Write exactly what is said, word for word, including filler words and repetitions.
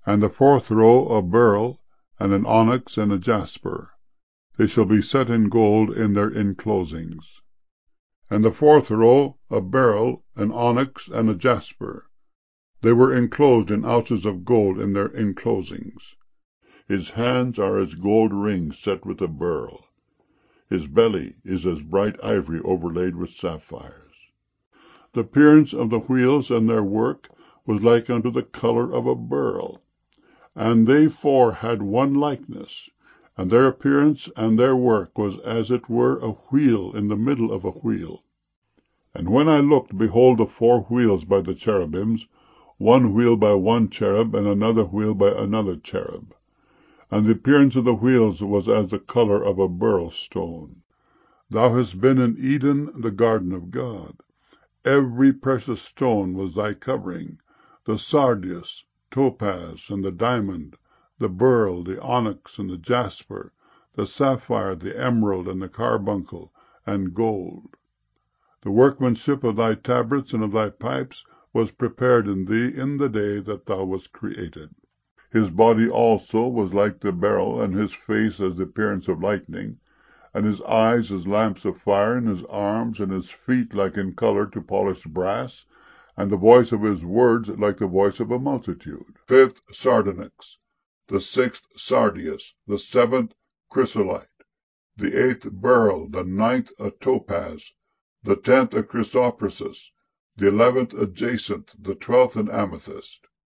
And the fourth row a beryl, and an onyx, and a jasper. They shall be set in gold in their inclosings. And the fourth row a beryl, an onyx, and a jasper. They were enclosed in ounces of gold in their inclosings. His hands are as gold rings set with a beryl. His belly is as bright ivory overlaid with sapphires. The appearance of the wheels and their work was like unto the colour of a beryl. And they four had one likeness, and their appearance and their work was as it were a wheel in the middle of a wheel. And when I looked, behold the four wheels by the cherubims, one wheel by one cherub, and another wheel by another cherub. And the appearance of the wheels was as the colour of a beryl stone. Thou hast been in Eden, the garden of God. Every precious stone was thy covering, the sardius, topaz, and the diamond, the beryl, the onyx, and the jasper, the sapphire, the emerald, and the carbuncle, and gold. The workmanship of thy tabrets and of thy pipes was prepared in thee in the day that thou wast created. His body also was like the beryl, and his face as the appearance of lightning, and his eyes as lamps of fire, and his arms and his feet like in colour to polished brass, and the voice of his words like the voice of a multitude. Fifth, sardonyx. The sixth, sardius. The seventh, chrysolite. The eighth, beryl. The ninth, a topaz. The tenth, a chrysoprasus. The eleventh, a jacinth. The twelfth, an amethyst.